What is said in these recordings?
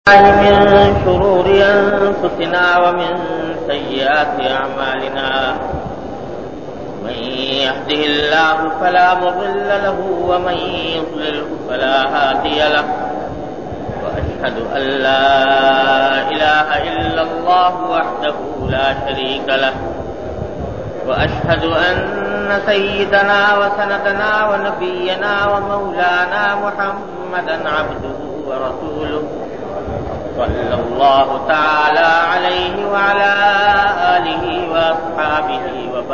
من شرور أنفسنا ومن سيئات أعمالنا من يهده الله فلا مضل له ومن يضلله فلا هادي له وأشهد أن لا إله إلا الله وحده لا شريك له وأشهد أن سيدنا وسندنا ونبينا ومولانا محمدا عبده ورسوله صلى الله تعالى عليه وعلى آله وأصحابه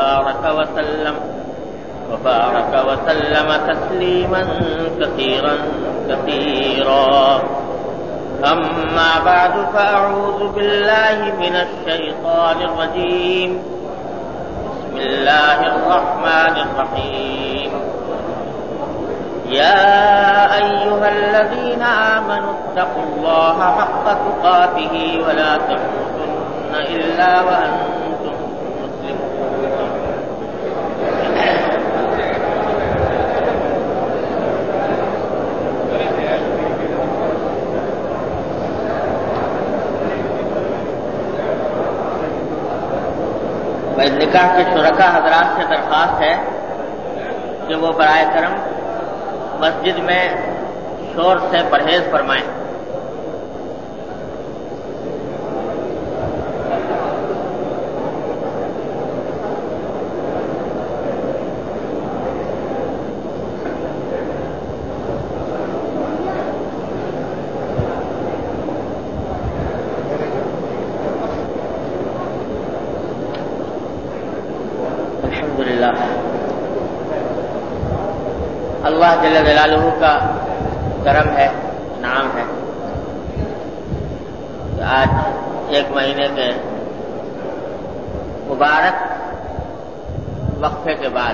وبارك وسلم تسليما كثيرا أما بعد فأعوذ بالله من الشيطان الرجيم بسم الله الرحمن الرحيم يا أيها الذين آمنوا اتقوا الله حق تقاته ولا تموتن إلا وأنتم مسلمون نکاح کے شرکا حضرات سے درخواست ہے کہ وہ برائے کرم مسجد میں شور سے پرہیز فرمائیں۔ الحمدللہ اللہ جل جلالہ کا کرم ہے، انعام ہے کہ آج ایک مہینے کے مبارک وقفے کے بعد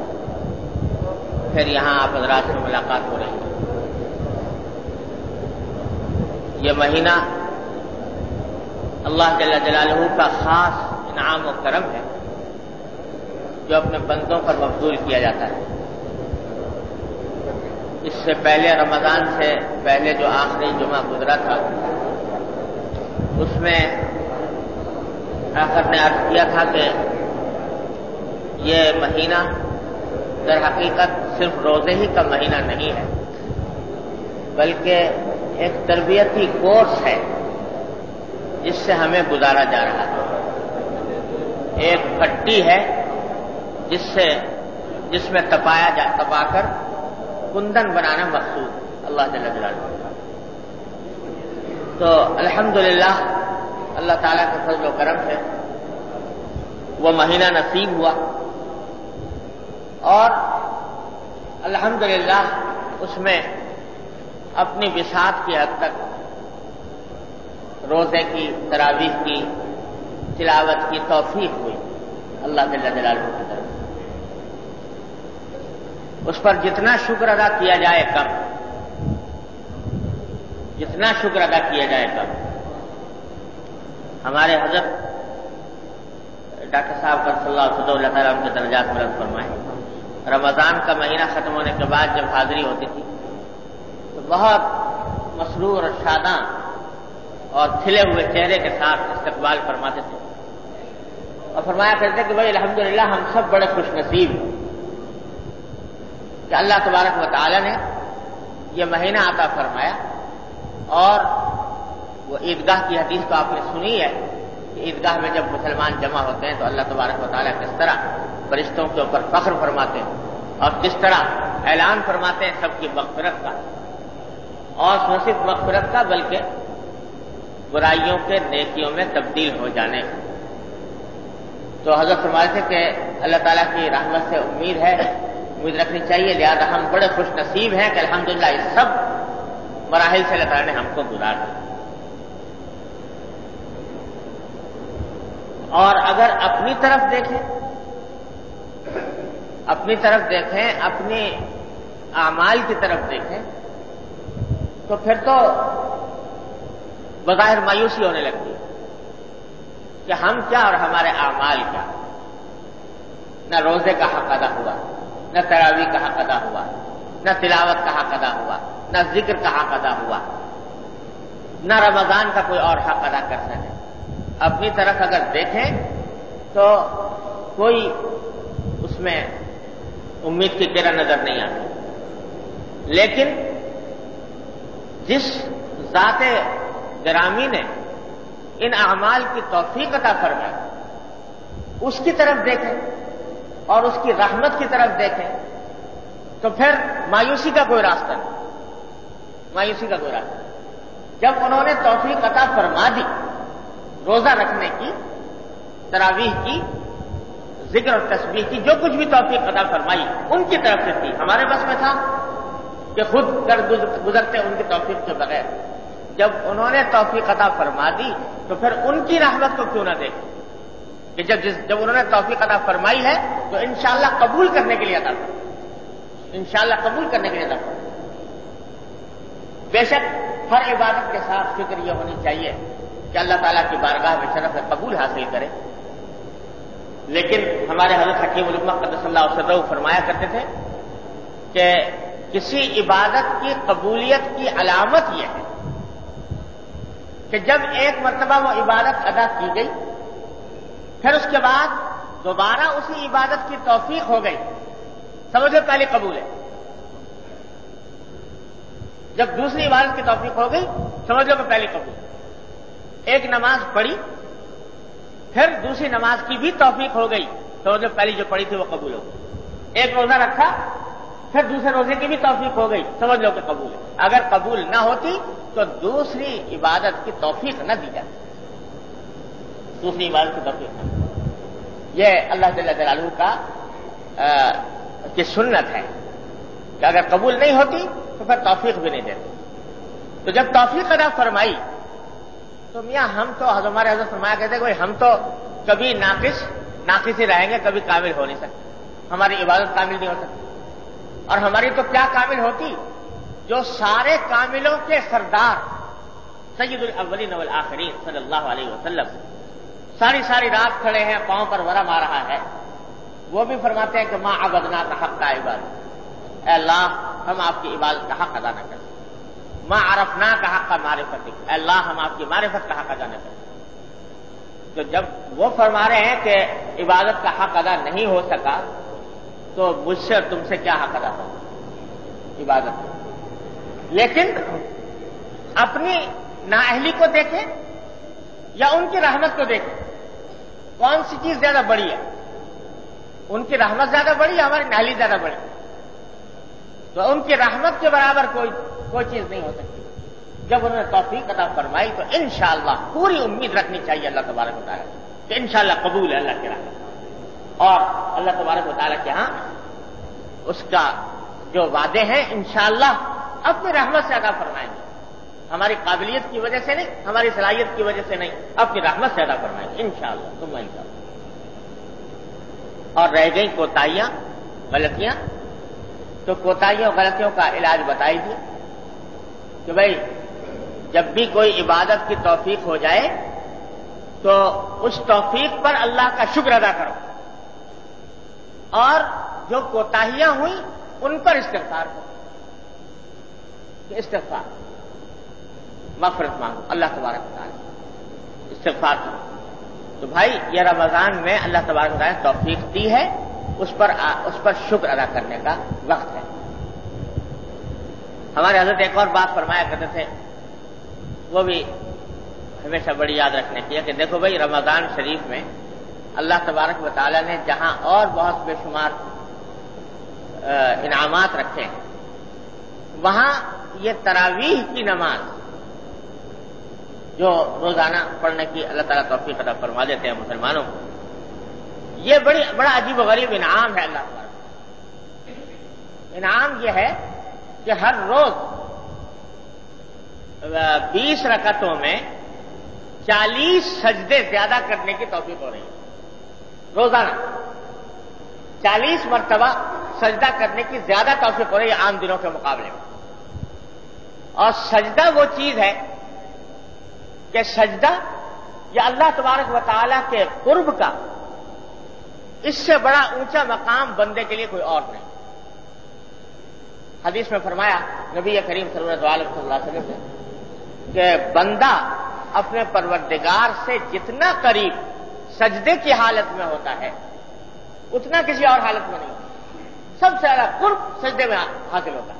پھر یہاں آپ حضرات سے ملاقات ہو رہی ہے۔ یہ مہینہ اللہ جل جلالہ کا خاص انعام و کرم ہے جو اپنے بندوں پر مبذول کیا جاتا ہے۔ اس سے پہلے رمضان سے پہلے جو آخری جمعہ گزرا تھا اس میں آخر نے عرض کیا تھا کہ یہ مہینہ در حقیقت صرف روزے ہی کا مہینہ نہیں ہے بلکہ ایک تربیتی کورس ہے جس سے ہمیں گزارا جا رہا ہے، ایک پٹی ہے جس میں تپا کر کندن بنانا مقصود اللہ جل جلالہ۔ تو الحمدللہ اللہ تعالیٰ کے فضل و کرم سے وہ مہینہ نصیب ہوا اور الحمدللہ اس میں اپنی بساط کی حد تک روزے کی، تراویح کی، تلاوت کی توفیق ہوئی اللہ جل جلالہ کی طرف۔ اس پر جتنا شکر ادا کیا جائے کم، جتنا شکر ادا کیا جائے کم۔ ہمارے حضرت ڈاکٹر صاحب صلی اللہ تعالیٰ ان کے درجات بلند فرمائے، رمضان کا مہینہ ختم ہونے کے بعد جب حاضری ہوتی تھی تو بہت مسرور اور شاداں اور کھلے ہوئے چہرے کے ساتھ استقبال فرماتے تھے اور فرمایا کرتے کہ بھائی الحمدللہ ہم سب بڑے خوش نصیب ہیں کہ اللہ تبارک و تعالی نے یہ مہینہ عطا فرمایا۔ اور وہ عیدگاہ کی حدیث تو آپ نے سنی ہے کہ عیدگاہ میں جب مسلمان جمع ہوتے ہیں تو اللہ تبارک و تعالی کس طرح فرشتوں کے اوپر فخر فرماتے ہیں اور کس طرح اعلان فرماتے ہیں سب کی مغفرت کا، اور نہ صرف مغفرت کا بلکہ برائیوں کے نیکیوں میں تبدیل ہو جانے کا۔ تو حضرت فرماتے تھے کہ اللہ تعالیٰ کی رحمت سے امید رکھنی چاہیے، لہذا ہم بڑے خوش نصیب ہیں کہ الحمدللہ اس سب مراحل سے اللہ تعالیٰ نے ہم کو گزار دیا۔ اور اگر اپنی طرف دیکھیں اپنے اعمال کی طرف دیکھیں تو پھر تو بظاہر مایوسی ہونے لگتی ہے کہ ہم کیا اور ہمارے اعمال کیا۔ نہ روزے کا حق ادا ہوا، نہ تراویح کا حق ادا ہوا، نہ تلاوت کا حق ادا ہوا، نہ ذکر کا حق ادا ہوا۔ نہ رمضان کا کوئی اور حق ادا کر سکے. اپنی طرف اگر دیکھیں تو کوئی اس میں امید کی کرن نظر نہیں آتی. لیکن جس ذات گرامی نے ان اعمال کی توفیق عطا فرمائی اس کی طرف دیکھیں اور اس کی رحمت کی طرف دیکھیں تو پھر مایوسی کا کوئی راستہ نہیں. مایوسی کا کوئی راستہ نہیں. جب انہوں نے توفیق عطا فرما دی روزہ رکھنے کی، تراویح کی، ذکر اور تسبیح کی، جو کچھ بھی توفیق عطا فرمائی ان کی طرف سے تھی. ہمارے بس میں تھا کہ خود کر گزرتے ان کی توفیق کے بغیر. جب انہوں نے توفیق عطا فرما دی تو پھر ان کی رحمت کو کیوں نہ دیکھیں کہ جب انہوں نے توفیق عطا فرمائی ہے تو انشاءاللہ قبول کرنے کے لیے عطا فرمائے. انشاءاللہ قبول کرنے کے لیے عطا فرمائے. بے شک ہر عبادت کے ساتھ فکر یہ ہونی چاہیے کہ اللہ تعالیٰ کی بارگاہ میں شرف قبول حاصل کرے. لیکن ہمارے حضرت حکیم الامہ قدس اللہ سرہ فرمایا کرتے تھے کہ کسی عبادت کی قبولیت کی علامت یہ ہے کہ جب ایک مرتبہ وہ عبادت ادا کی گئی پھر اس کے بعد دوبارہ اسی عبادت کی توفیق ہو گئی، سمجھو پہلی قبول ہے. جب دوسری عبادت کی توفیق ہو گئی سمجھ لو کہ پہلی قبول. ایک نماز پڑھی پھر دوسری نماز کی بھی توفیق ہو گئی سمجھ لو پہلی جو پڑھی تھی وہ قبول ہو گئی. ایک روزہ رکھا پھر دوسرے روزے کی بھی توفیق ہو گئی سمجھ لو کہ قبول ہے. اگر قبول نہ ہوتی تو دوسری عبادت کی توفیق نہ دی جاتی. دوسری عبادت کی توفیق نہ. یہ اللہ جل جلالہ کی سنت ہے کہ اگر قبول نہیں ہوتی تو پھر توفیق بھی نہیں دیتے. تو جب توفیق ادا فرمائی تو میاں ہم تو ہمارے حضرت فرمایا کہتے کہ ہم تو کبھی ناقص ہی رہیں گے، کبھی کامل ہو نہیں سکتے. ہماری عبادت کامل نہیں ہو سکتی. اور ہماری تو کیا کامل ہوتی جو سارے کاملوں کے سردار سید الاولین والآخرین صلی اللہ علیہ وسلم ساری رات کھڑے ہیں، پاؤں پر ورم آ رہا ہے، وہ بھی فرماتے ہیں کہ ما عبدناک حق عبادت، اے اللہ ہم آپ کی عبادت کا حق ادا نہ کریں. ما عرفناک حق معرفتک، اے اللہ ہم آپ کی معرفت کا حق ادا نہ کریں. تو جب وہ فرما رہے ہیں کہ عبادت کا حق ادا نہیں ہو سکا تو مجھ سے اور تم سے کیا حق ادا ہو عبادت. لیکن اپنی نااہلی کو دیکھیں یا ان کی رحمت کو دیکھیں، کون سی چیز زیادہ بڑی ہے؟ ان کی رحمت زیادہ بڑی ہے، ہماری نااہلی زیادہ بڑی. تو ان کی رحمت کے برابر کوئی چیز نہیں ہو سکتی. جب انہوں نے توفیق عطا فرمائی تو انشاءاللہ پوری امید رکھنی چاہیے اللہ تبارک و تعالیٰ کہ انشاءاللہ قبول ہے اللہ کی رحمت. اور اللہ تبارک و تعالیٰ کے ہاں اس کا جو وعدے ہیں انشاءاللہ اپنی رحمت سے ادا فرمائیں گے. ہماری قابلیت کی وجہ سے نہیں، ہماری صلاحیت کی وجہ سے نہیں، اپنی رحمت سے ادا فرمائیں گے انشاءاللہ ثم انشاءاللہ. اور رہ گئی کوتاہیاں، غلطیاں، تو کوتاہیوں غلطیوں کا علاج بتائی دی کہ بھائی جب بھی کوئی عبادت کی توفیق ہو جائے تو اس توفیق پر اللہ کا شکر ادا کرو، اور جو کوتاہیاں ہوئیں ان پر استغفار کرو. استغفار، مغفرت مانگو اللہ تبارک و تعالیٰ، استغفار کرو. تو بھائی یہ رمضان میں اللہ تبارک و تعالیٰ نے توفیق دی ہے، اس پر شکر ادا کرنے کا وقت ہے. ہمارے حضرت ایک اور بات فرمایا کرتے تھے، وہ بھی ہمیشہ بڑی یاد رکھنے کی ہے کہ دیکھو بھائی رمضان شریف میں اللہ تبارک و تعالیٰ نے جہاں اور بہت بے شمار انعامات رکھے ہیں وہاں یہ تراویح کی نماز جو روزانہ پڑھنے کی اللہ تعالیٰ توفیق عطا فرما دیتے ہیں مسلمانوں کو، یہ بڑا عجیب و غریب انعام ہے اللہ تعالیٰ. انعام یہ ہے کہ ہر روز 20 رکعتوں میں 40 سجدے زیادہ کرنے کی توفیق ہو رہی ہے. روزانہ 40 مرتبہ سجدہ کرنے کی زیادہ توفیق ہو رہی ہے عام دنوں کے مقابلے میں. اور سجدہ وہ چیز ہے کہ سجدہ یہ اللہ تبارک و تعالیٰ کے قرب کا اس سے بڑا اونچا مقام بندے کے لیے کوئی اور نہیں. حدیث میں فرمایا نبی کریم صلی اللہ علیہ وسلم نے کہ بندہ اپنے پروردگار سے جتنا قریب سجدے کی حالت میں ہوتا ہے اتنا کسی اور حالت میں نہیں ہوتا. سب سے زیادہ قرب سجدے میں حاصل ہوتا ہے.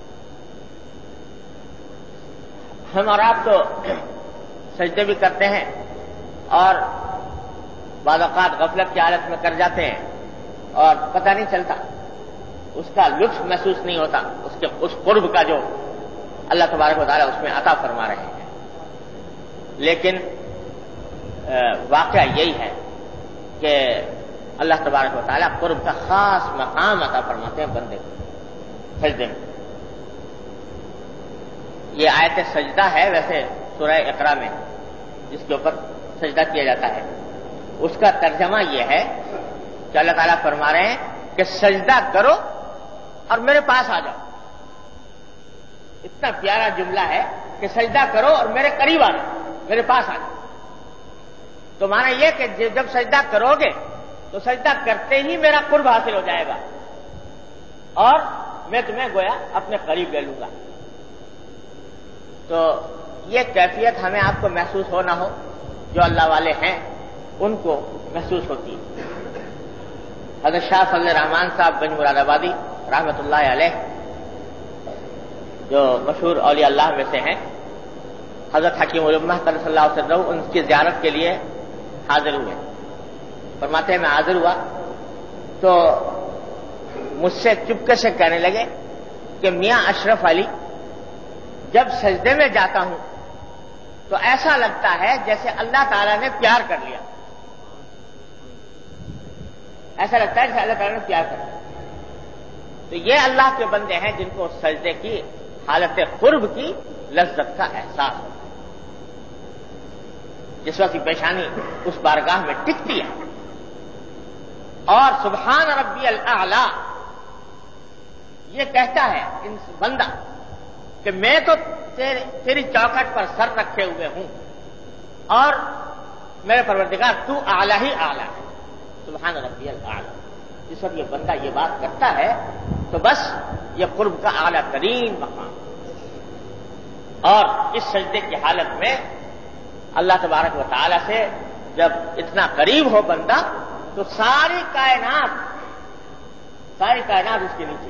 ہم اور آپ تو سجدے بھی کرتے ہیں اور بعض اوقات غفلت کی حالت میں کر جاتے ہیں اور پتہ نہیں چلتا, اس کا لطف محسوس نہیں ہوتا, اس قرب کا جو اللہ تبارک و تعالیٰ اس میں عطا فرما رہے ہیں. لیکن واقعہ یہی ہے کہ اللہ تبارک و تعالیٰ قرب کا خاص مقام عطا فرماتے ہیں بندے کو سجدے میں. یہ آیت سجدہ ہے ویسے سورہ اقرا میں جس کے اوپر سجدہ کیا جاتا ہے, اس کا ترجمہ یہ ہے کہ اللہ تعالیٰ فرما رہے ہیں کہ سجدہ کرو اور میرے پاس آ جاؤ. اتنا پیارا جملہ ہے کہ سجدہ کرو اور میرے قریب آ جاؤ, میرے پاس آ جاؤ. تو معنی یہ کہ جب سجدہ کرو گے تو سجدہ کرتے ہی میرا قرب حاصل ہو جائے گا اور میں تمہیں گویا اپنے قریب لے لوں گا. تو یہ کیفیت ہمیں آپ کو محسوس ہو نہ ہو, جو اللہ والے ہیں ان کو محسوس ہوتی ہے. حضرت شاہ فضل الرحمان صاحب گنج مراد آبادی رحمۃ اللہ علیہ, جو مشہور اولیاء اللہ میں سے ہیں, حضرت حکیم الامہ صلی اللہ علیہ وسلم ان کی زیارت کے لیے حاضر ہوئے. فرماتے ہیں میں حاضر ہوا تو مجھ سے چپکے سے کہنے لگے کہ میاں اشرف علی جب سجدے میں جاتا ہوں تو ایسا لگتا ہے جیسے اللہ تعالیٰ نے پیار کر لیا, ایسا لگتا ہے جیسے اللہ تعالیٰ نے پیار کر لیا. تو یہ اللہ کے بندے ہیں جن کو سجدے کی حالت قرب کی لذت کا احساس ہوتا ہے, جس وقت کی پیشانی اس بارگاہ میں ٹکتی ہے اور سبحان ربی الاعلی یہ کہتا ہے ان بندہ کہ میں تو تیری چوکھٹ پر سر رکھے ہوئے ہوں اور میرے پروردگار تو اعلی ہی اعلی ہے, سبحان ربی الاعلی. جس وقت یہ بندہ یہ بات کرتا ہے تو بس یہ قرب کا اعلیٰ ترین مقام. اور اس سجدے کی حالت میں اللہ تبارک و تعالی سے جب اتنا قریب ہو بندہ تو ساری کائنات اس کے نیچے.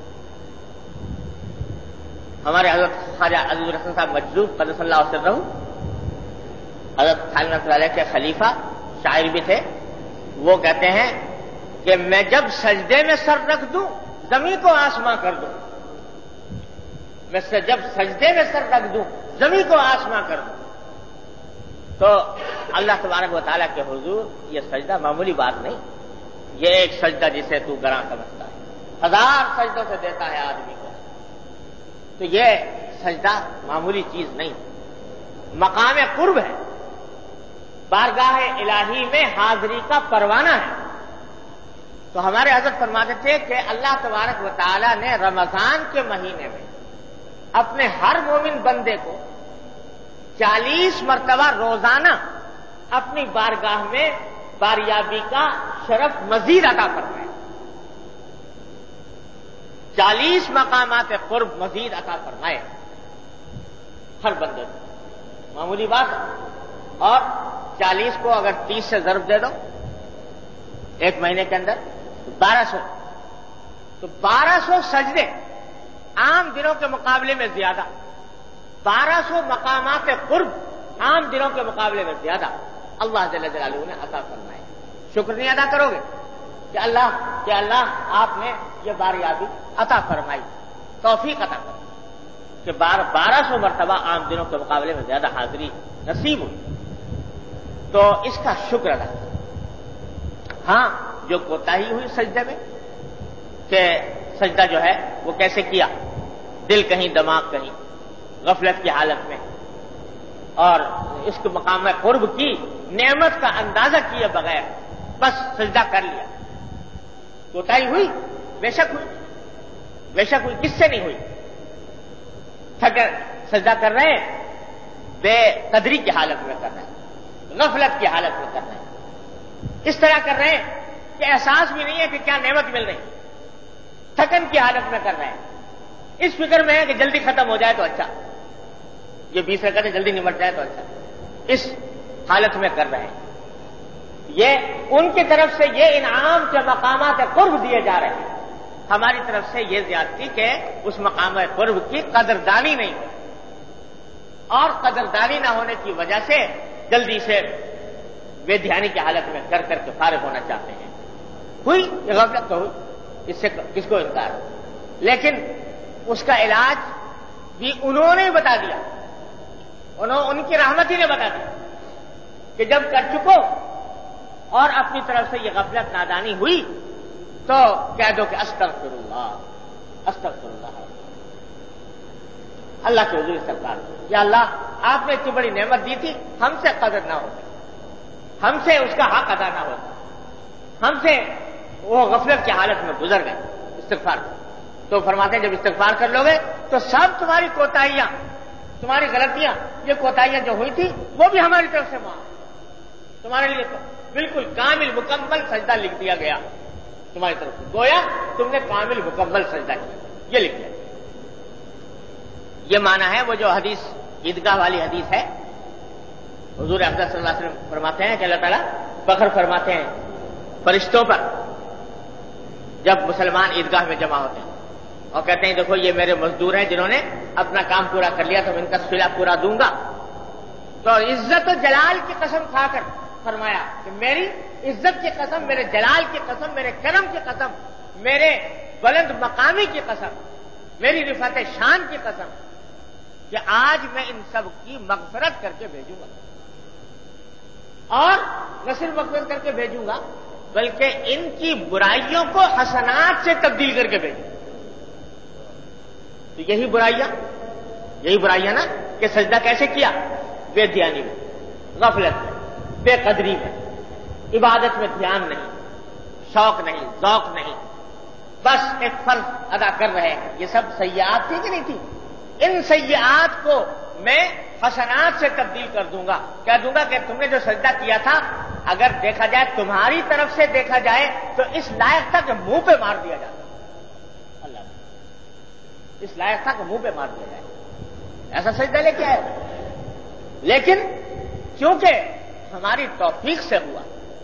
ہمارے حضرت خواجہ عزیز الرحمن صاحب مجذوب قدس اللہ علیہ وسلم حضرت خالد رحمۃ اللہ علیہ کے خلیفہ شاعر بھی تھے, وہ کہتے ہیں کہ میں جب سجدے میں سر رکھ دوں زمین کو آسماں کر دوں, میں جب سجدے میں سر رکھ دوں زمین کو آسماں کر دوں. تو اللہ تبارک و تعالیٰ کے حضور یہ سجدہ معمولی بات نہیں, یہ ایک سجدہ جسے تو گراں سمجھتا ہے, 1000 سجدوں سے دیتا ہے آدمی کو. تو یہ سجدہ معمولی چیز نہیں, مقام قرب ہے, بارگاہ الہی میں حاضری کا پروانہ ہے. تو ہمارے حضرت فرماتے تھے کہ اللہ تبارک و تعالیٰ نے رمضان کے مہینے میں اپنے ہر مومن بندے کو 40 مرتبہ روزانہ اپنی بارگاہ میں باریابی کا شرف مزید عطا فرمایا. 40 مقامات قرب مزید عطا فرمائے ہر بندے کو, معمولی بات. اور 40 کو اگر 30 سے ضرب دے دو ایک مہینے کے اندر 1200, تو 1200 سجدے عام دنوں کے مقابلے میں زیادہ, 1200 مقامات قرب عام دنوں کے مقابلے میں زیادہ اللہ جل جلالہ نے عطا فرمائے. شکر نہیں ادا کرو گے کہ اللہ آپ نے یہ باریابی عطا فرمائی, توفیق عطا فرمائی کہ 1200 مرتبہ عام دنوں کے مقابلے میں زیادہ حاضری نصیب ہوئی. تو اس کا شکر ادا کرو. ہاں جو کوتاہی ہوئی سجدے میں کہ سجدہ جو ہے وہ کیسے کیا, دل کہیں دماغ کہیں, غفلت کی حالت میں, اور اس کے مقام قرب کی نعمت کا اندازہ کیے بغیر بس سجدہ کر لیا. کوتاہی ہوئی, بے شک ہوئی, کس سے نہیں ہوئی. سجدہ کر رہے ہیں بے قدری کی حالت میں کر رہے ہیں, غفلت کی حالت میں کر رہے ہیں, اس طرح کر رہے ہیں کہ احساس بھی نہیں ہے کہ کیا نعمت مل رہی, تھکن کی حالت میں کر رہے ہیں, اس فکر میں ہے کہ جلدی ختم ہو جائے تو اچھا. یہ 20 رکعتیں جلدی نمٹ جائے تو اچھا، اس حالت میں کر رہے ہیں۔ یہ ان کی طرف سے یہ انعام کے مقامات قرب دیے جا رہے ہیں، ہماری طرف سے یہ زیادتی کہ اس مقام قرب کی قدردانی نہیں ہوئی، اور قدردانی نہ ہونے کی وجہ سے جلدی سے بے دھیانی کی حالت میں کر کر کے فارغ ہونا چاہتے ہیں۔ ہوئی یہ غفلت تو ہوئی، اس سے کس کو انکار ہے، لیکن اس کا علاج بھی انہوں نے بتا دیا، ان کی رحمت ہی نے بتا دیا کہ جب کر چکو اور اپنی طرف سے یہ غفلت نادانی ہوئی تو کہہ دو کہ استغفر اللہ استغفر اللہ، اللہ کے حضور سرکار، یا اللہ آپ نے اتنی بڑی نعمت دی تھی، ہم سے قدر نہ ہوتی، ہم سے اس کا حق ادا نہ ہوتا، ہم سے وہ غفلت کی حالت میں گزر گئے، استغفار کر۔ تو فرماتے ہیں جب استغفار کر لو گے تو سب تمہاری کوتاہیاں، تمہاری غلطیاں، یہ کوتاہیاں جو ہوئی تھی وہ بھی ہماری طرف سے معاف، تمہارے لیے تو بالکل کامل مکمل سجدہ لکھ دیا گیا تمہاری طرف سے، گویا تم نے کامل مکمل سجدہ کیا، یہ لکھ دیا۔ یہ معنی ہے وہ جو حدیث عیدگاہ والی حدیث ہے، حضور اقدس صلی اللہ علیہ وسلم فرماتے ہیں کہ اللہ تعالیٰ فخر فرماتے ہیں فرشتوں پر جب مسلمان عیدگاہ میں جمع ہوتے ہیں اور کہتے ہیں دیکھو یہ میرے مزدور ہیں جنہوں نے اپنا کام پورا کر لیا تو میں ان کا صلہ پورا دوں گا، تو عزت و جلال کی قسم کھا کر فرمایا کہ میری عزت کی قسم، میرے جلال کی قسم، میرے کرم کی قسم، میرے بلند مقامی کی قسم، میری رفعت شان کی قسم کہ آج میں ان سب کی مغفرت کر کے بھیجوں گا، اور نہ صرف مغفرت کر کے بھیجوں گا بلکہ ان کی برائیوں کو حسنات سے تبدیل کر کے بھیجوں گا۔ تو یہی برائیاں نا کہ سجدہ کیسے کیا؟ بے دھیانی میں، غفلت میں، بے قدری میں، عبادت میں دھیان نہیں، شوق نہیں، ذوق نہیں، بس ایک فرض ادا کر رہے ہیں۔ یہ سب سیئات تھی کہ نہیں تھی؟ ان سیئات کو میں حسنات سے تبدیل کر دوں گا، کہہ دوں گا کہ تم نے جو سجدہ کیا تھا اگر دیکھا جائے، تمہاری طرف سے دیکھا جائے تو اس لائق تھا کہ منہ پہ مار دیا جاتا، اللہ اس لائق تھا کہ منہ پہ مار دیا جائے، ایسا سجدہ لے کے آئے، لیکن کیونکہ ہماری توفیق سے ہوا،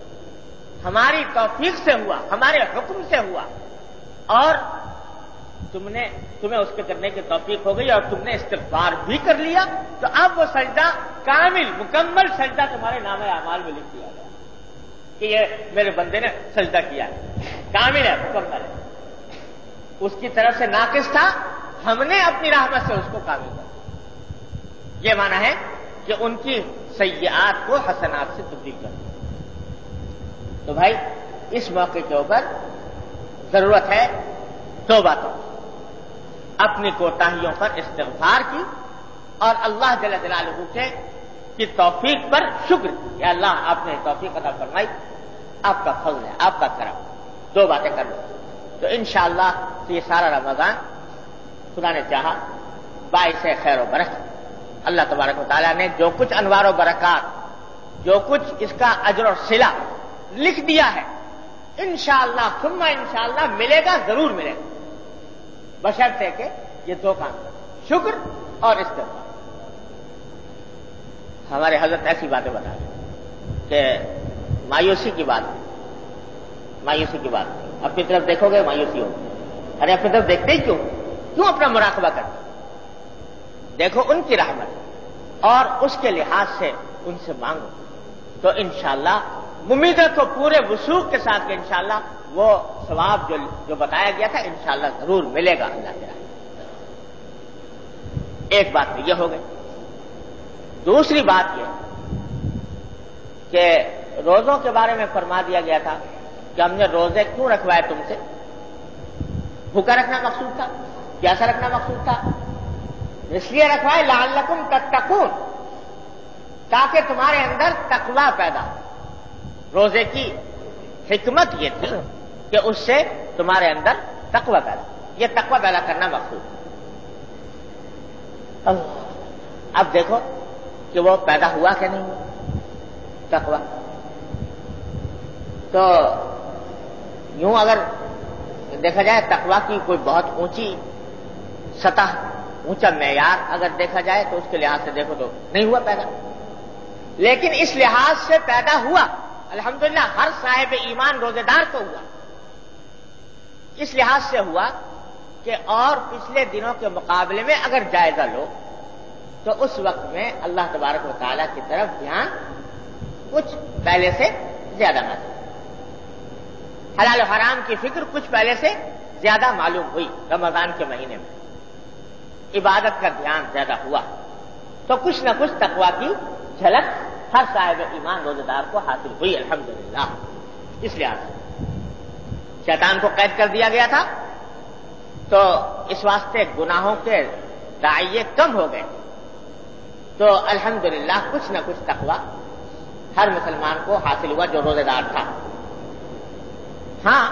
ہمارے حکم سے ہوا، اور تمہیں اس کے کرنے کی توفیق ہو گئی اور تم نے استغفار بھی کر لیا، تو اب وہ سجدہ کامل مکمل سجدہ تمہارے نام اعمال میں لکھ دیا گیا کہ یہ میرے بندے نے سجدہ کیا ہے، کامل ہے، مکمل ہے۔ اس کی طرف سے ناقص تھا، ہم نے اپنی رحمت سے اس کو کامل کر دیا۔ یہ معنی ہے کہ ان کی سیئات کو حسنات سے تبدیل کر دیا۔ تو بھائی اس موقع کے اوپر ضرورت ہے دو باتوں، اپنی کوتاہیوں پر استغفار کی اور اللہ جل جلالہ کی توفیق پر شکر، یا اللہ آپ نے توفیق عطا فرمائی، آپ کا فضل ہے، آپ کا کرم، دو باتیں کر لو تو انشاءاللہ یہ سارا رمضان خدا نے چاہا باعث خیر و برکت، اللہ تبارک و تعالیٰ نے جو کچھ انوار و برکات، جو کچھ اس کا اجر اور صلہ لکھ دیا ہے، انشاءاللہ ثم انشاءاللہ ملے گا، ضرور ملے گا، بشرطے کہ یہ دو کام کریں، شکر اور استغفار۔ ہمارے حضرت ایسی باتیں بتا رہے کہ مایوسی کی بات، اپنی طرف دیکھو گے مایوسی ہوگی، ارے اپنی طرف دیکھتے ہی کیوں اپنا مراقبہ کرتے؟ دیکھو ان کی رحمت اور اس کے لحاظ سے ان سے مانگو تو انشاءاللہ امید ہے تو پورے وثوق کے ساتھ کہ انشاءاللہ وہ ثواب جو بتایا گیا تھا انشاءاللہ ضرور ملے گا اللہ کے رحمت۔ ایک بات تو یہ ہو گئی۔ دوسری بات یہ کہ روزوں کے بارے میں فرما دیا گیا تھا کہ ہم نے روزے کیوں رکھوائے تم سے؟ بھوکا رکھنا مقصود تھا، پیاسا رکھنا مقصود تھا، اس لیے رکھوائے لعلکم تتقون، تاکہ تمہارے اندر تقویٰ پیدا ہو۔ روزے کی حکمت یہ تھی کہ اس سے تمہارے اندر تقویٰ پیدا، یہ تقویٰ پیدا کرنا مقصود ہے۔ اب دیکھو کہ وہ پیدا ہوا کہ نہیں ہوا تقویٰ؟ تو یوں اگر دیکھا جائے تقویٰ کی کوئی بہت اونچی سطح اونچا معیار اگر دیکھا جائے تو اس کے لحاظ سے دیکھو تو نہیں ہوا پیدا، لیکن اس لحاظ سے پیدا ہوا الحمدللہ ہر صاحب ایمان روزے دار کو ہوا، اس لحاظ سے ہوا کہ اور پچھلے دنوں کے مقابلے میں اگر جائزہ لو تو اس وقت میں اللہ تبارک و تعالیٰ کی طرف دھیان کچھ پہلے سے زیادہ معلوم، حلال و حرام کی فکر کچھ پہلے سے زیادہ معلوم ہوئی، رمضان کے مہینے میں عبادت کا دھیان زیادہ ہوا، تو کچھ نہ کچھ تقویٰ کی جھلک ہر صاحب ایمان روزے دار کو حاصل ہوئی الحمدللہ۔ اس لحاظ سے شیطان کو قید کر دیا گیا تھا تو اس واسطے گناہوں کے داعیے کم ہو گئے، تو الحمدللہ کچھ نہ کچھ تقویٰ ہر مسلمان کو حاصل ہوا جو روزے دار تھا۔ ہاں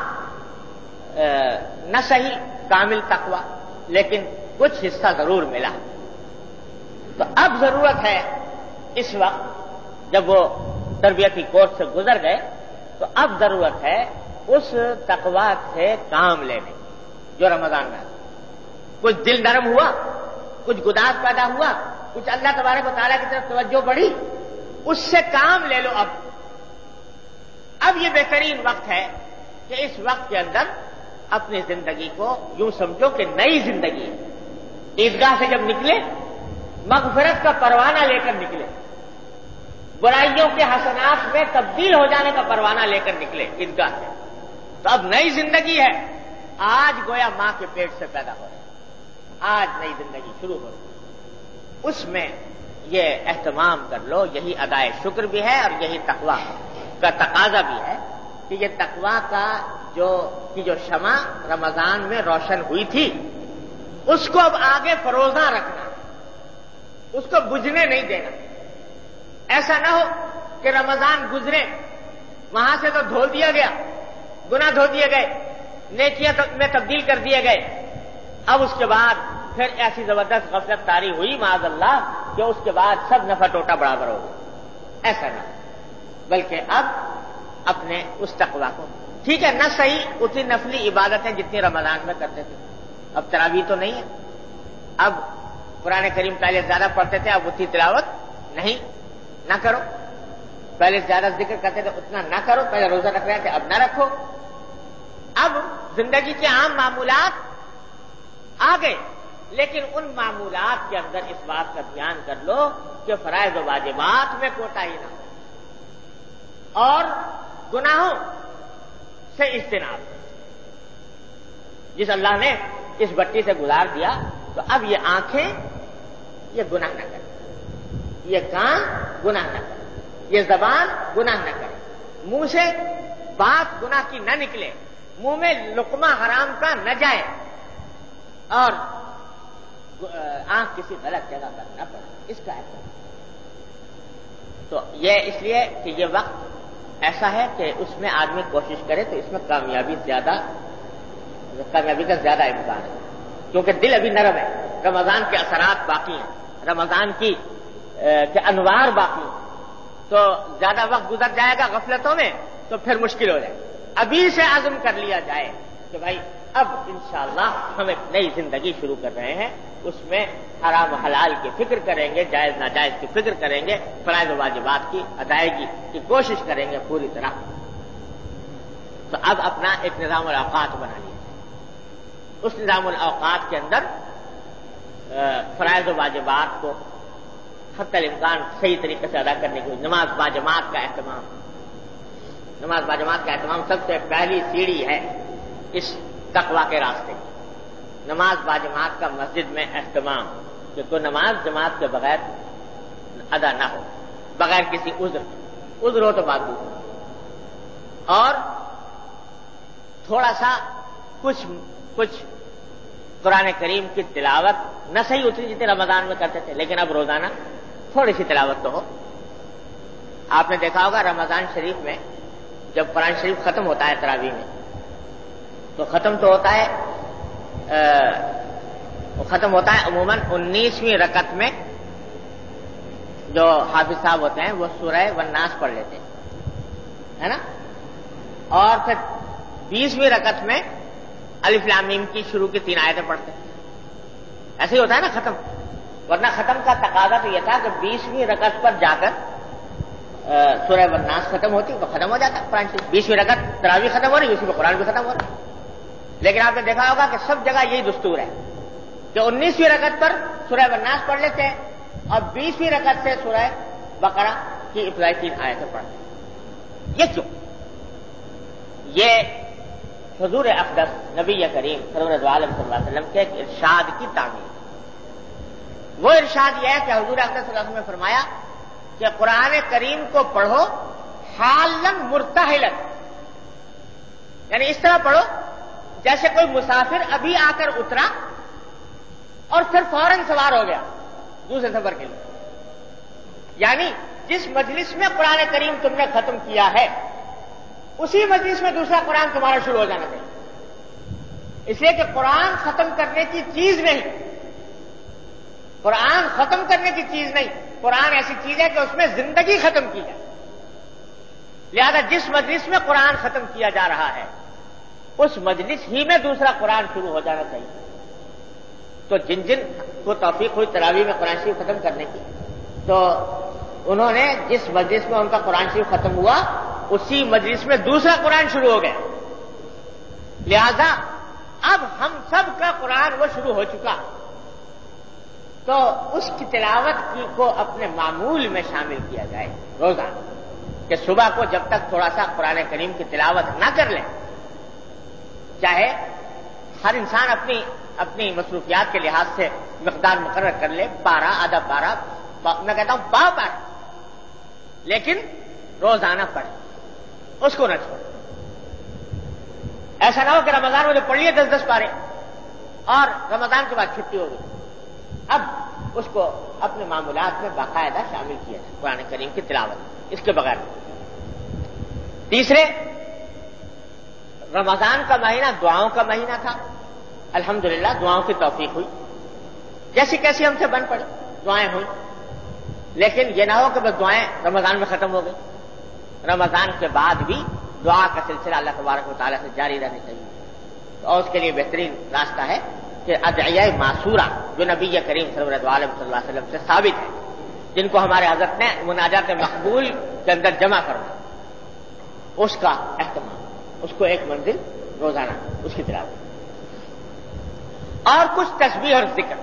نہ صحیح کامل تقویٰ لیکن کچھ حصہ ضرور ملا، تو اب ضرورت ہے اس وقت جب وہ تربیتی کورس سے گزر گئے تو اب ضرورت ہے اس تقویٰ سے کام لینے جو رمضان میں کچھ دل نرم ہوا، کچھ گداز پیدا ہوا، کچھ اللہ تبارک و تعالیٰ کی طرف توجہ بڑھی، اس سے کام لے لو۔ اب یہ بہترین وقت ہے کہ اس وقت کے اندر اپنی زندگی کو یوں سمجھو کہ نئی زندگی ہے، عیدگاہ سے جب نکلے مغفرت کا پروانہ لے کر نکلے، برائیوں کے حسنات میں تبدیل ہو جانے کا پروانہ لے کر نکلے عیدگاہ سے، تو اب نئی زندگی ہے، آج گویا ماں کے پیٹ سے پیدا ہو رہی ہے، آج نئی زندگی شروع ہو رہی ہے، اس میں یہ اہتمام کر لو، یہی ادائے شکر بھی ہے اور یہی تقویٰ کا تقاضا بھی ہے کہ یہ تقویٰ کا جو شمع رمضان میں روشن ہوئی تھی اس کو اب آگے فروزاں رکھنا، اس کو بجھنے نہیں دینا۔ ایسا نہ ہو کہ رمضان گزرے وہاں سے تو دھو دیا گیا، گناہ دھو دیے گئے، نیکیاں میں تبدیل کر دیے گئے، اب اس کے بعد پھر ایسی زبردست غفلت طاری ہوئی معاذ اللہ کہ اس کے بعد سب نفع ٹوٹا برابر ہو گیا، ایسا نہ، بلکہ اب اپنے اس تقویٰ کو، ٹھیک ہے نہ صحیح اتنی نفلی عبادتیں جتنی رمضان میں کرتے تھے، اب تراویح تو نہیں ہے، اب قرآن کریم پہلے زیادہ پڑھتے تھے، اب اتنی تلاوت نہیں، نہ کرو، پہلے زیادہ ذکر کرتے تھے اتنا نہ کرو، پہلے روزہ رکھ رہے تھے اب نہ رکھو، اب زندگی کے عام معمولات آ گئے، لیکن ان معمولات کے اندر اس بات کا دھیان کر لو کہ فرائض و واجبات میں کوتاہی نہ ہو اور گناہوں سے اجتناب۔ جس اللہ نے اس بٹی سے گزار دیا تو اب یہ آنکھیں یہ گناہ نہ کریں، یہ کان گناہ نہ کریں، یہ زبان گناہ نہ کرے، منہ سے بات گناہ کی نہ نکلے، منہ میں لقمہ حرام کا نہ جائے اور آنکھ کسی غلط جگہ پر نہ پڑے، اس کا احترام۔ تو یہ اس لیے کہ یہ وقت ایسا ہے کہ اس میں آدمی کوشش کرے تو اس میں کامیابی کا زیادہ امکان ہے، کیونکہ دل ابھی نرم ہے، رمضان کے اثرات باقی ہیں، رمضان کے انوار باقی ہیں، تو زیادہ وقت گزر جائے گا غفلتوں میں تو پھر مشکل ہو جائے، ابھی سے عزم کر لیا جائے کہ بھائی اب انشاءاللہ ہم ایک نئی زندگی شروع کر رہے ہیں، اس میں حرام و حلال کی فکر کریں گے، جائز ناجائز کی فکر کریں گے، فرائض و واجبات کی ادائیگی کی کوشش کریں گے پوری طرح۔ تو اب اپنا ایک نظام الاوقات بنا لیا، اس نظام الاوقات کے اندر فرائض و واجبات کو حتی الامکان صحیح طریقے سے ادا کرنے کی، نماز باجماعت کا اہتمام، نماز باجماعت کا اہتمام سب سے پہلی سیڑھی ہے اس تقویٰ کے راستے کی، نماز باجماعت کا مسجد میں اہتمام، کہ کوئی نماز جماعت کے بغیر ادا نہ ہو، بغیر کسی عذر ہو تو بات دوسری، اور تھوڑا سا کچھ قرآن کریم کی تلاوت نہ صحیح اتنی جتنی رمضان میں کرتے تھے، لیکن اب روزانہ تھوڑی سی تلاوت تو ہو۔ آپ نے دیکھا ہوگا رمضان شریف میں جب قرآن شریف ختم ہوتا ہے تراویح میں تو ختم ہوتا ہے عموماً 19ویں رکعت میں جو حافظ صاحب ہوتے ہیں وہ سورہ والناس پڑھ لیتے ہیں، ہے نا، اور پھر 20ویں رکعت میں الف لام میم کی شروع کی 3 آیتیں پڑھتے ہیں، ایسے ہی ہوتا ہے نا ختم، ورنہ ختم کا تقاضا تو یہ تھا کہ 20ویں رکعت پر جا کر سورہ والناس ختم ہوتی تو ختم ہو جاتا قرآن شریف. 20ویں رکعت تراویح ختم ہو رہی، اسی میں قرآن بھی ختم ہو رہا. لیکن آپ نے دیکھا ہوگا کہ سب جگہ یہی دستور ہے کہ 19ویں رکعت پر سورہ والناس پڑھ لیتے ہیں اور 20ویں رکعت سے سورہ بقرہ کی ابتدائی 3 آیتیں پڑھتے ہیں. یہ کیوں؟ یہ حضور اقدس نبی کریم سرور عالم صلی اللہ علیہ وسلم کے ایک ارشاد کی تعمیر. وہ ارشاد یہ ہے کہ حضور اقدس صلی اللہ علیہ وسلم نے فرمایا کہ قرآن کریم کو پڑھو حالن مرتحلن، یعنی اس طرح پڑھو جیسے کوئی مسافر ابھی آ کر اترا اور پھر فوراً سوار ہو گیا دوسرے سفر کے لیے. یعنی جس مجلس میں قرآن کریم تم نے ختم کیا ہے اسی مجلس میں دوسرا قرآن تمہارا شروع ہو جانا چاہیے. اس لیے کہ قرآن ختم کرنے کی چیز نہیں، قرآن ختم کرنے کی چیز نہیں، قرآن ایسی چیز ہے کہ اس میں زندگی ختم کی جائے. لہذا جس مجلس میں قرآن ختم کیا جا رہا ہے اس مجلس ہی میں دوسرا قرآن شروع ہو جانا چاہیے. تو جن جن کو توفیق ہوئی تراویح میں قرآن شریف ختم کرنے کی، تو انہوں نے جس مجلس میں ان کا قرآن شریف ختم ہوا اسی مجلس میں دوسرا قرآن شروع ہو گیا. لہذا اب ہم سب کا قرآن وہ شروع ہو چکا، تو اس کی تلاوت کو اپنے معمول میں شامل کیا جائے روزانہ. کہ صبح کو جب تک تھوڑا سا قرآن کریم کی تلاوت نہ کر لیں، چاہے ہر انسان اپنی مصروفیات کے لحاظ سے مقدار مقرر کر لے، پارا آدھا پارا، میں کہتا ہوں پارا، لیکن روزانہ پڑھے، اس کو نہ چھوڑے. ایسا نہ ہو کہ رمضان میں جو پڑھ لیے 10 پارے اور رمضان کے بعد چھٹی ہو گئی، اب اس کو اپنے معمولات میں باقاعدہ شامل کیا جائے قرآن کریم کی تلاوت، اس کے بغیر. تیسرے، رمضان کا مہینہ دعاؤں کا مہینہ تھا. الحمدللہ دعاؤں کی توفیق ہوئی، جیسی کیسی ہم سے بن پڑی دعائیں ہوئی. لیکن یہ نہ ہو کہ بس دعائیں رمضان میں ختم ہو گئی. رمضان کے بعد بھی دعا کا سلسلہ اللہ تبارک و تعالیٰ سے جاری رہنا چاہیے. اور اس کے لیے بہترین راستہ ہے کہ ادعیہ معصورہ جو نبی کریم سرور عالم صلی اللہ علیہ وسلم سے ثابت ہے، جن کو ہمارے حضرت نے مناجات مقبول کے اندر جمع کرنا، اس کا اہتمام، اس کو ایک منزل روزانہ اس کی تلاوت. اور کچھ تسبیح اور ذکر،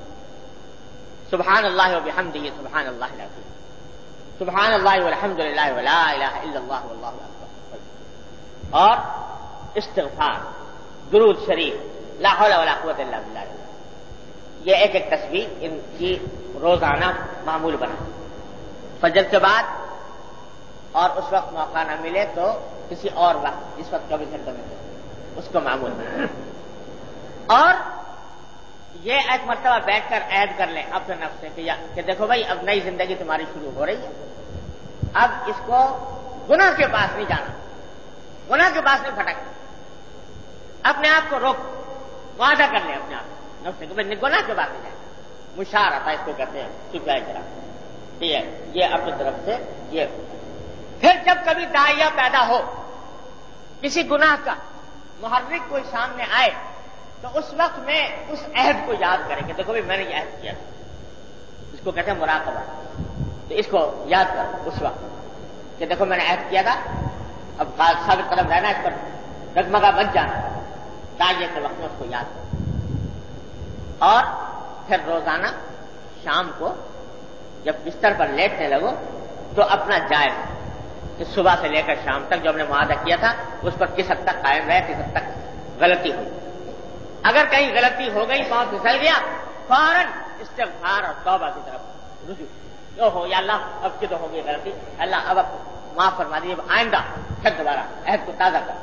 سبحان اللہ و بحمدہ سبحان اللہ العظیم، سبحان اللہ والحمد للہ ولا الہ الا اللہ واللہ اکبر، اور استغفار، درود شریف، لا حول ولا قوت الا باللہ. یہ ایک ایک تسبیح ان کی روزانہ معمول بنا. فجر کے بعد اور اس وقت موقع نہ ملے تو کسی اور وقت جس وقت 24 گھنٹے میں اس کو معمول بنا. اور یہ ایک مرتبہ بیٹھ کر عہد کر لیں اپنے نفس سے کہ دیکھو بھائی اب نئی زندگی تمہاری شروع ہو رہی ہے، اب اس کو گناہ کے پاس نہیں جانا، گناہ کے پاس نہیں پھٹکنا. اپنے آپ کو روک، وعدہ کر لیں اپنے آپ نفس سے کہ بھائی گناہ کے پاس نہیں جائیں. مشارہ اس کو کہتے ہیں، چکا جرا یہ اپنی طرف سے. یہ پھر جب کبھی داعیہ پیدا ہو کسی گناہ کا، محرک کوئی سامنے آئے، تو اس وقت میں اس عہد کو یاد کریں کہ دیکھو بھائی میں نے یہ عہد کیا، اس کو کہتے ہیں مراقبہ. تو اس کو یاد کرو اس وقت کہ دیکھو میں نے عہد کیا تھا، اب ثابت قدم رہنا، اس پر ڈگمگا بچ جانا. داعیہ کے وقت میں اس کو یاد کرو. اور پھر روزانہ شام کو جب بستر پر لیٹنے لگو تو اپنا جائز کہ صبح سے لے کر شام تک جو ہم نے معاہدہ کیا تھا اس پر کس حد تک قائم رہے، کس حد تک غلطی ہوئی. اگر کہیں غلطی ہو گئی، پاؤں پھسل گیا، فوراً استغفار اور توبہ کی طرف رجوع. ہو یا اللہ اب کی تو ہوگی غلطی، اللہ اب معاف فرما دیجیے، آئندہ پھر دوبارہ عہد کو تازہ کر.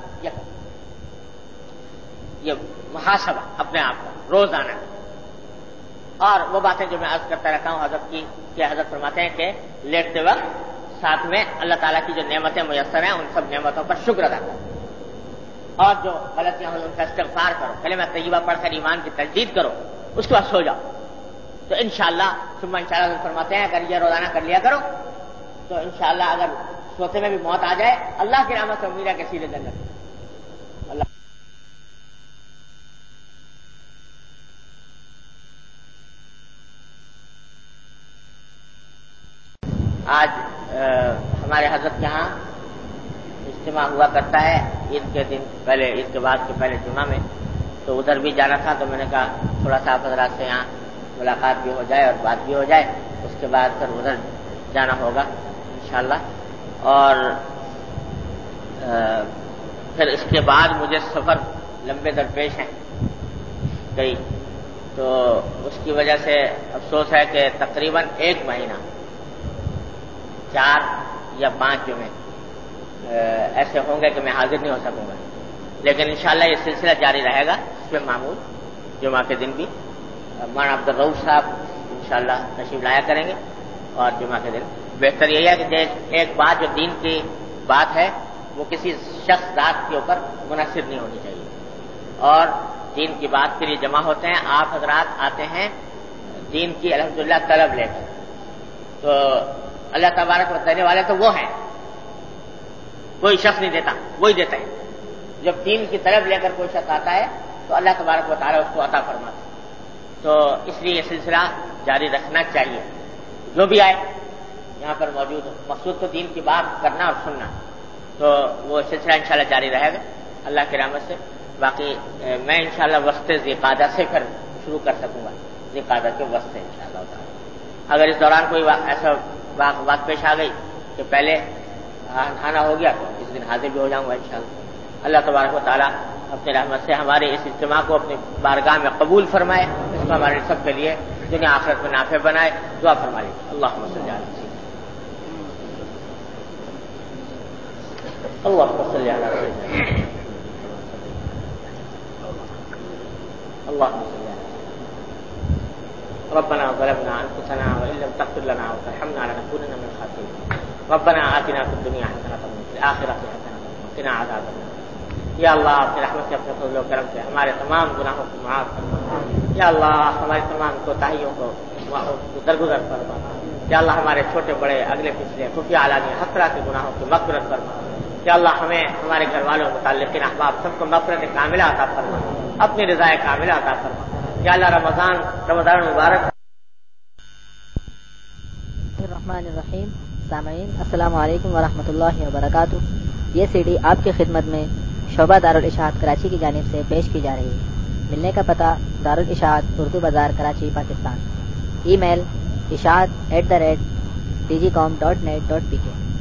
یہ محاسبہ اپنے آپ کا روزانہ. اور وہ باتیں جو میں عرض کرتا رہتا ہوں حضرت کی، کہ حضرت فرماتے ہیں کہ لیٹتے وقت ساتھ میں اللہ تعالیٰ کی جو نعمتیں میسر ہیں ان سب نعمتوں پر شکر ادا کرو، اور جو غلطیاں ہوئی ان کا استغفار کرو، کلمہ طیبہ پڑھ کر ایمان کی تجدید کرو، اس کے بعد سو جاؤ. تو انشاءاللہ ثم انشاءاللہ فرماتے ہیں اگر یہ روزانہ کر لیا کرو تو انشاءاللہ اگر سوتے میں بھی موت آ جائے اللہ کی رحمت سے امید ہے کہ سیدھے جنت. اللہ ہمارے حضرت کے ہاں اجتماع ہوا کرتا ہے عید کے دن پہلے، عید کے بعد کے پہلے جمعہ میں، تو ادھر بھی جانا تھا، تو میں نے کہا تھوڑا سا آپ حضرات سے یہاں ملاقات بھی ہو جائے اور بات بھی ہو جائے، اس کے بعد پھر ادھر جانا ہوگا انشاءاللہ۔ اور پھر اس کے بعد مجھے سفر لمبے درپیش ہیں کئی، تو اس کی وجہ سے افسوس ہے کہ تقریباً 1 مہینہ 4 یا 5 جمعے ایسے ہوں گے کہ میں حاضر نہیں ہو سکوں گا، لیکن انشاءاللہ یہ سلسلہ جاری رہے گا اس میں معمول جمعہ کے دن بھی مولانا عبد الرؤف صاحب انشاءاللہ تشریف لایا کریں گے، اور جمعہ کے دن بہتر یہی ہے کہ ایک بات جو دین کی بات ہے وہ کسی شخص ذات کے اوپر منحصر نہیں ہونی چاہیے، اور دین کی بات کے لیے جمع ہوتے ہیں، آپ حضرات آتے ہیں دین کی الحمدللہ طلب لے کر، تو اللہ تبارک و دینے والے تو وہ ہیں، کوئی شخص نہیں دیتا، وہی دیتا ہے۔ جب دین کی طلب لے کر کوئی شخص آتا ہے تو اللہ تبارک و تعالی اس کو عطا فرماتا ہے، تو اس لیے یہ سلسلہ جاری رکھنا چاہیے، جو بھی آئے یہاں پر موجود ہو، مقصود تو دین کی بات کرنا اور سننا، تو وہ سلسلہ انشاءاللہ جاری رہے گا اللہ کی رحمت سے۔ باقی میں انشاءاللہ وسط ذی قعدہ سے پھر شروع کر سکوں گا، ذی قعدہ کے وسط سے انشاءاللہ تعالی۔ اگر اس دوران کوئی ایسا بات پیش آ گئی کہ پہلے آنا ہو گیا تو اس دن حاضر بھی ہو جاؤں گا انشاءاللہ۔ اللہ تبارک و تعالی اپنے رحمت سے ہمارے اس اجتماع کو اپنی بارگاہ میں قبول فرمائے، اس کو ہمارے سب کے لیے دنیا آخرت میں نافع بنائے، دعا فرما لیجیے۔ اللہم صلی علی سیدنا اللهم صل على سيدنا اللهم صل على سيدنا ربنا ظلمنا انفسنا وان لم تغفر لنا وترحمنا لنكونن من الخاسرين ربنا آتنا في الدنيا حسنة وفي الآخرة حسنة وقنا عذاب النار۔ یا اللہ اپنی رحمت سے، اپنے فضل و کرم سے ہمارے تمام گناہوں کو معاف فرما، یا اللہ ہماری تمام کوتاہیوں کو درگزر فرما، یا اللہ ہمارے چھوٹے بڑے اگلے پچھلے خفیہ علانیہ ہر طرح کے گناہوں کی مغفرت فرما، یا اللہ ہمیں ہمارے گھر والوں متعلقین احباب سب کو مغفرت کاملہ عطا فرما، اپنی رضا کاملہ عطا فرما، یا اللہ رمضان مبارک۔ الرحمن الرحیم۔ سامعین السلام علیکم ورحمۃ اللہ وبرکاتہ۔ یہ سی ڈی آپ کی خدمت میں شعبہ دارالاشاعت کراچی کی جانب سے پیش کی جا رہی ہے۔ ملنے کا پتہ دارالاشاعت اردو بازار کراچی پاکستان۔ ای میل اشاعت@dgcom.net.pk